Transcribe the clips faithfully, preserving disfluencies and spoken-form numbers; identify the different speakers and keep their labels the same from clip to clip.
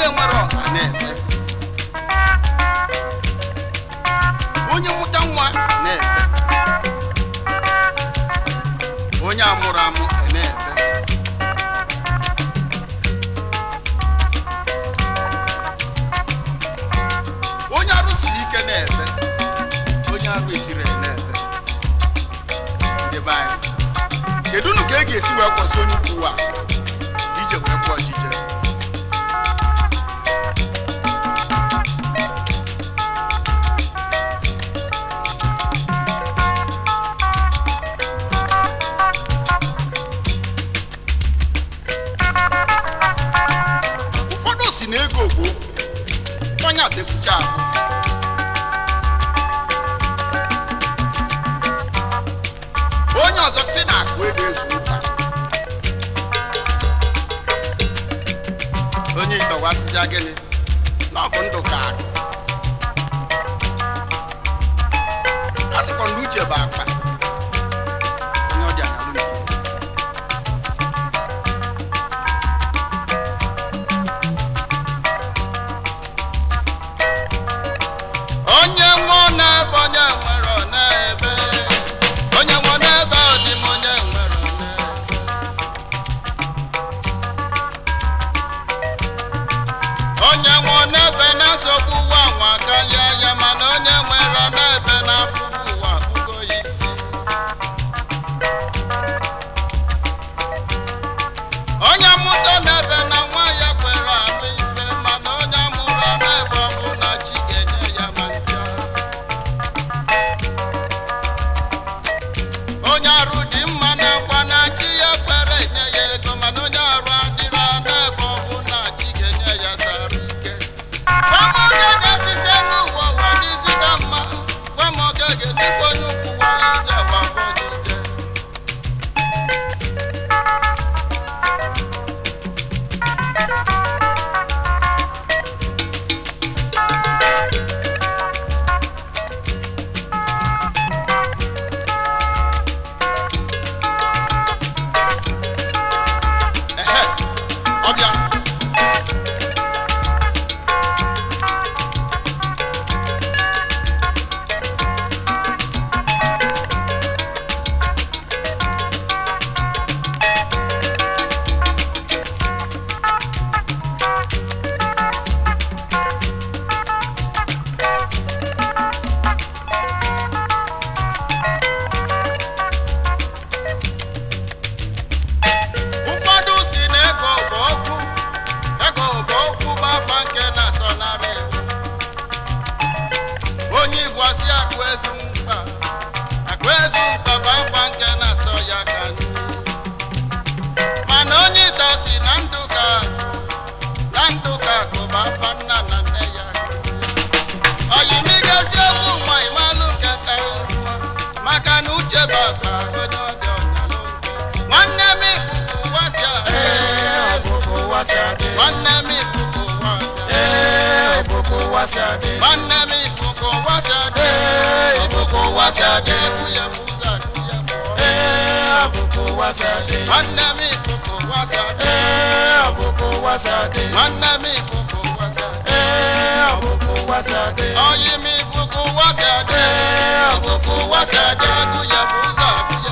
Speaker 1: onye nwere ọha na-ebe onye mụta nwa na-ebe onye amụrụ amụ na-ebe onye arụ siri ike na-ebe onye arụ esiri na-ebe ndị be anyị kedu nu ka e ga-esi wee kwụsị onye ukwu a ije wee kwụọ ọchịchị ụfọdụ si na ego ogbo onye adekwucha ahụ onye ọzọ si na akụ ego ezu ụka onye ịtọwa asịsị gịnị na ọ bụ ndụ ka akụ a sịkwa na uche bụ akpa onye ọ dị analụ nke onye nwe na-ebe onye nwere ọ na-ebe onye nwe na-ebe ọ dị m onye nwere ọ na-ebe onye nwe na-ebe na-asọgbu ụwa nwa karịa ya mana onye nwere ọ na-ebe n'afụfụ ụwa ugo ya isi onye mụta na-ebe na nwa ya kwere anụ ife mana onye mụrụ na-ebe ọ bụ na chi ga-enye ya ma ncha onye arụ dị mma na-akwa na chi ya kwere enye ya ego mana onye arụ adịrọ n'ebe ọ bụ na chi ga-enye ya sara ike gwa m oge ga-esise n'ụwa ụwa dịzida mma gwa m oge ga-esikwa onye ukwu wara ije gbakwa ọjije ehe ọbịa ụfọdụ si na ego bụ okwu ego bụ okwu bụ afa nke na-asọnarị onye Igbo asị akụ ezu mkpa akụ ezu mkpa bụ afa nke na-asọ ya ka nri mana onye ịta si na ndụ ka na ndụ ka akụ bụ afa nna na nne ya oyimigazi egwu nwa imalụ nke karịrị nwa maka na uche bụ akpa onye ọ dị ọnyalụ nke nwanne m ifuku wasịa nwanne m ifuku wasịa nwanne m ifuku wasịa ifuku wasịa dị ekwuye ụzọ akụye nwanne m ifuku wasịa nwanne m ifuku wasịa oyi m ifuku wasịa dị ifuku wasịa dị akụye ụzọ akụye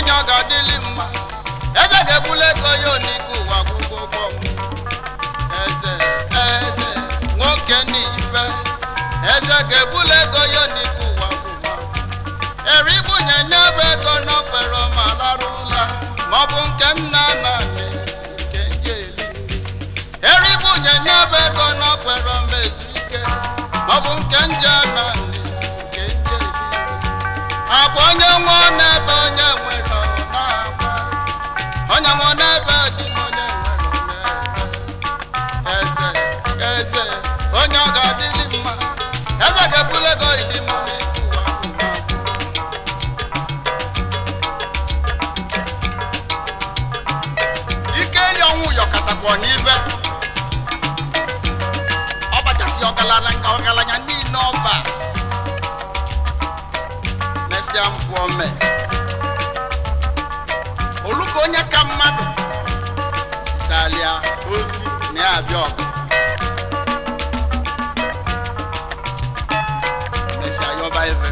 Speaker 1: onye ọ ga-adịli mma eze ga-ebule ego ya oniku ụwa gwụgwọ m eze eze nwoke n'ife eze ga-ebule ego ya oniku ụwa gwụma eribu nyenye ebe ego n'okpere ma larụla maọbụ nke nna na nne nke njeli eribu nyenye ebe ego n'okpere ma ezu ike maọbụ nke nje na nne nke njeli agwa onye nwe n'ebe onye nwere na-agwa onye nwe n'ebe dị onye nwere n'ebe eze eze onye ọ ga-adịli mma eze ga-ebule ego ịdị mma n'ikuwa ike ri ọnwụ yọkatakwa n'ive ọ bachasị ọgaranya niile ọba mesịa mpụọ me oluka onye ka mmadụ sitalia ozi na ya abịa ọgụ mesịa yọba ife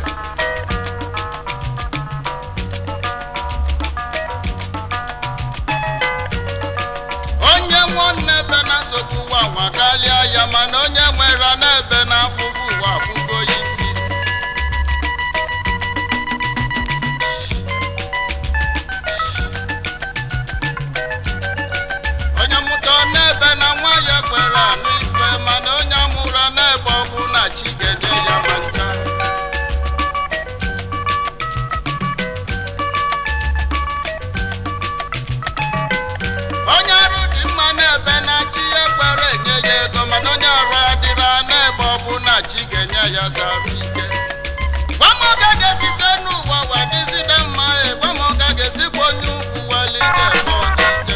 Speaker 1: onye nwe n'ebe na-asọgbu ụwa nwagalia ya mana onye nwere n'ebe na-afụfụ ụwa akwụgo ya isi n'ebe na nwa ya kwere anụ ife mana onye amụrụ n'ebe ọ bụ na chi ga-enye ya ma ncha onye arụ dị mma n'ebe na chi ya kwere enye ya ego mana onye arụ adịra n'ebe ọ bụ na chi ga-enye ya sarụ ike gwamoga ga-esise n'ụwa wa dịzide mma e gwamoga ga-esikwa onye ukwu walije ebe ọjije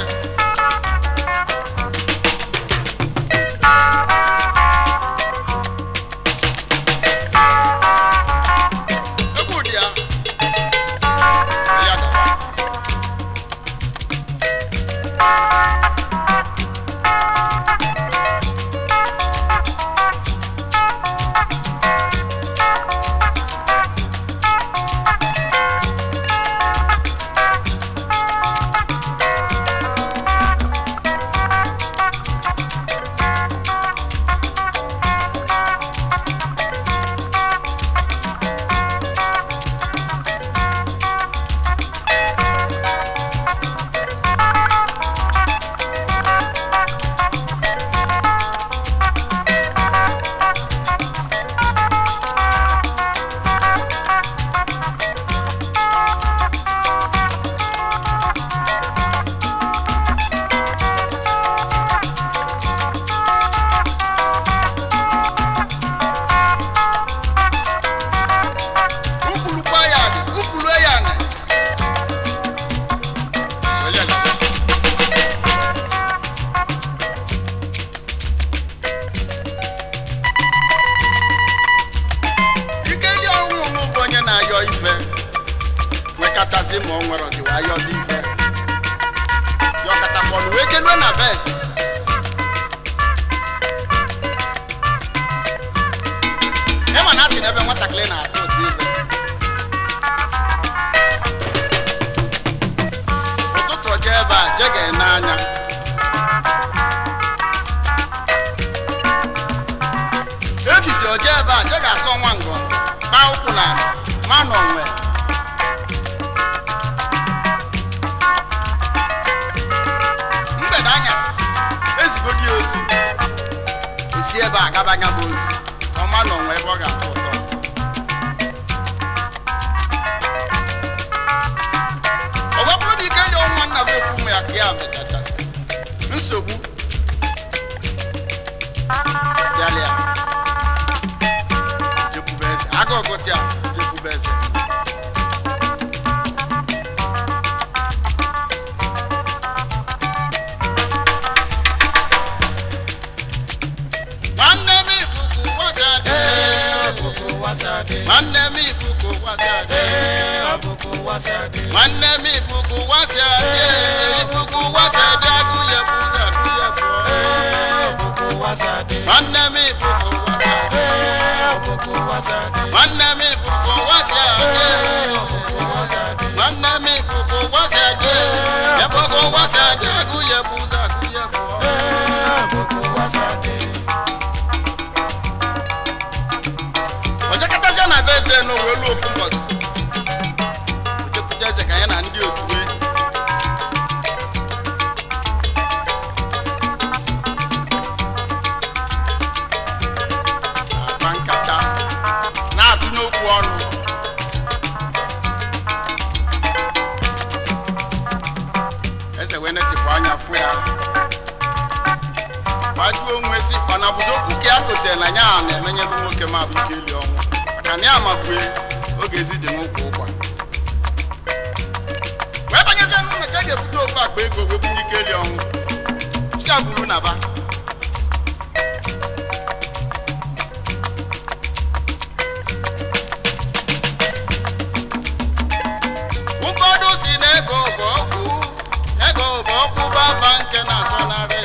Speaker 1: nwekatazi ma o nwere oziwa ayọ dị ife yọkatakpọnụ wee jelue na besi ịma na asị n'ebe nwatakịrị na-atụ otu ife ụtụtụ jee ebe a jege n'anya efifi oje ebe a jege asọ nwa ngọngọ kpaa ụkwụ na ma nọ nwe ezigodi ozi esi ebe a gabanya bụ ozi ọma nọ nwe ebe ọ ga-atọ ụtọ ọzọ ọ bụrụ na ike nye ọnwa nna bụ okwu ya ka ya mechachasị nsogbu bịalịa jekwube eze aga ọgọtịa jekwube eze Manne mi fuku wasade, abuku wasade. Manne mi fuku wasade, fuku wasade akuye buza akuye fo. Abuku wasade. Manne mi fuku wasade, abuku wasade. Manne mi fuku wasade, abuku wasade. Manne mi fuku ndị otu akpa nkata na-atụnye okwu ọnụ eze wee netịkwa anya fụ ya gbajuo onwe si ọ na-abụzi okwu ka ya kotere na nya na-emenyelu nwoke ma bụ ike eli ọnwụ maka na ya mabue oge ezi dị n'ụkwụ ụkwa wee banyezie n'ụlọ ka a ga-ebute ofu akpa ego wee bunye ike eli ọnwụ si agburu na ba ụfọdụ si na ego bụ ọkụ ego bụ ọkụ bụ afa nke na-asọnarị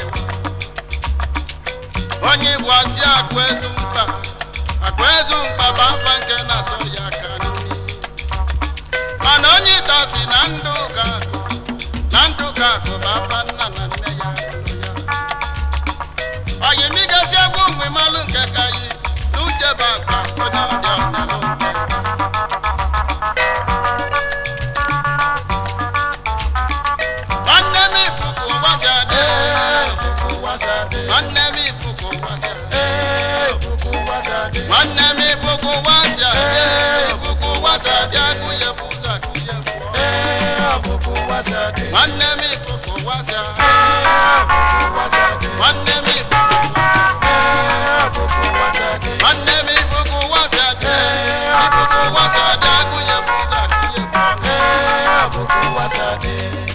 Speaker 1: onye Igbo asị akụ ezu mkpa akụ ezu mkpa bụ afa nke na-asọ ya aka nri mana onye ịta si na ndụ ka akụ na ndụ ka akụ bụ afa nna na nne ya onye migasị agwa onwe malụ nke ka yi n'uche bụ akpa onye ọdị ọmalụ nke nwanne m ifuku ụgbasị adị nwanne m ifuku ụgbasị adị nwanne m ifuku ụgbasị adị ifuku ụgbasị adị agụye bụ ụzọ agụye bụ nwanne m ifuku ụgbasị adị nwanne m ifuku ụgbasị adị nwanne m ifuku ụgbasị adị ifuku ụgbasị adị agụye bụ ụzọ agụye bụ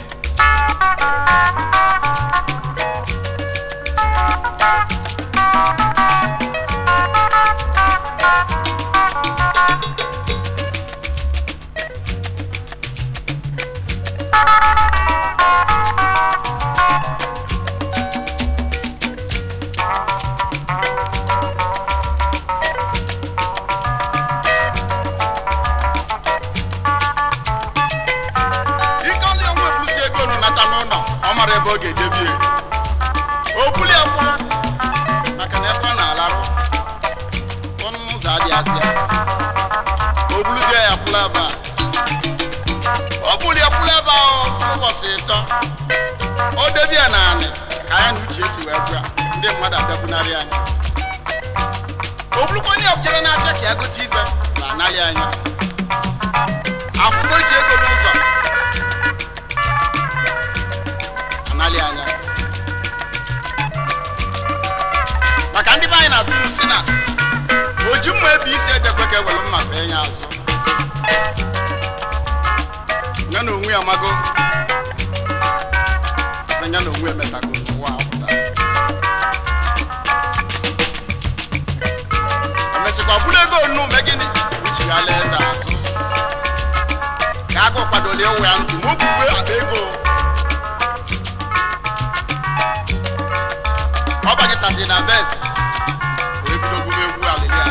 Speaker 1: ebe ọ ga-edebie o buli akwụrụ maka na ebe ọ na-alarụ ọnụ ụzọ adị asịa o buluzie ya kwụrụ ebe a o buli akwụrụ ebe ahụ ụbọchị ịtọ o debie naanị ka anya na uche esi wee gwa ndị mmadụ abịabunarị anya o bulukwa onye ọbụjere na-asịa ka ya gote ife na anaghị anya afụgo ji ego n'ụzọ anya maka ndị be anyị na-atụ si na oji mma ebe isi edekwe ka ewere mma fee ya azụ ya na onwe ya mago ife ya na onwe emetago n'ụwa apụta emesịkwa bụrụ ego nnu me gịnị uchighara eze azụ ka agụ kwadolie ụwa ya ntị ma o bufe akpa ego ọ banyetazi na be eze wee bido gwuo egwu alịlịa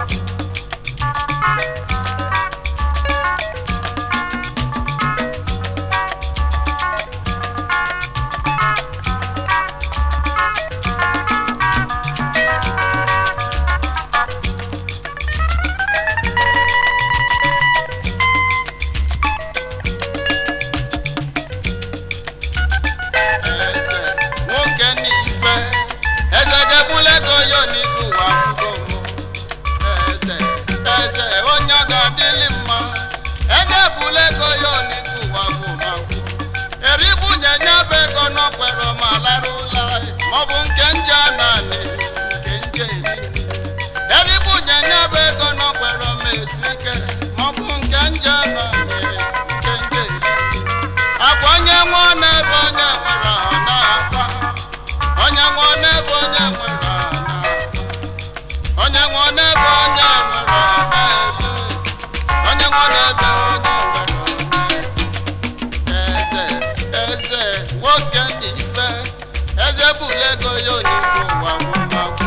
Speaker 1: maọbụ nke nje ananị nke nje eri eribu nyanya bụ ego n'ọkwere ma ezu ike maọbụ nke nje ananị nke nje eri akwa onye nwe n'ebe onye nwere ọ na-akwa onye nwe n'ebe onye nwere ọ na-akwa onye nwe n'ebe onye nwere ọ na-ebe onye nwe n'ebe onye nwere eze eze nwoke na ife eze bulego yo n'iko ụwa gwụmagwụ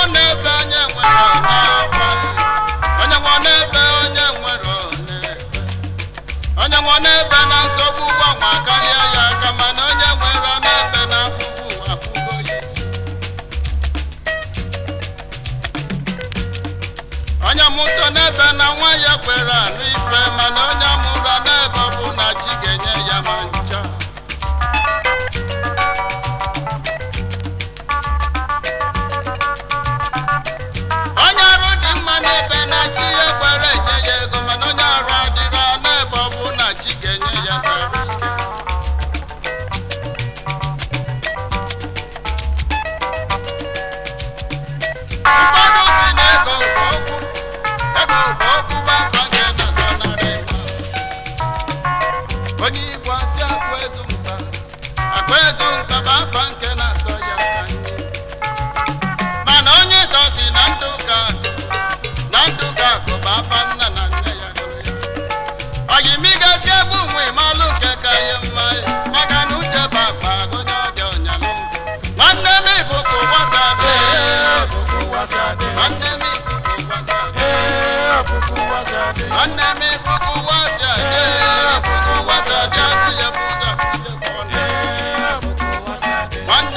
Speaker 1: n'ebe onye nwere na-akwa onye nwe n'ebe onye nwere onye nwe n'ebe na nsogbu ụgwọ nwa karịa ya aka mana onye nwere n'ebe na afụfụ ụwa afụgo ya isi onye mụta n'ebe na nwa ya kwere anụ ife mana onye mụrụ n'ebe ọ bụ na chi ga-enye ya ma ncha onye arụ dị mma n'ebe na chi ya kwere enye ya ego mana onye arụ adịrọ n'ebe ọ bụ na chi ga-enye ya sara ike ụfọdụ si na ego bụ okwu ego bụ okwu bụ afa nke na-azọ narị onye igbo asị akụ ezu mkpa akụ ezu mkpa bụ afa nke na-asọ ya ka nne mana onye dosi na ndụ ka na ndụ ka akụ bụ afa nna na nne ya gụrụ ya oyimigasị egbu nwe malụ nke ka ya mma maka na uche bụ akpa onye ọdị ọnyalụ nwanne m ibuku wasade nwanne m ibuku wasade nwanne m ibuku wasade ibuku wasade abụghị bụ ụzọ abụghị bụ ọnụ nwanne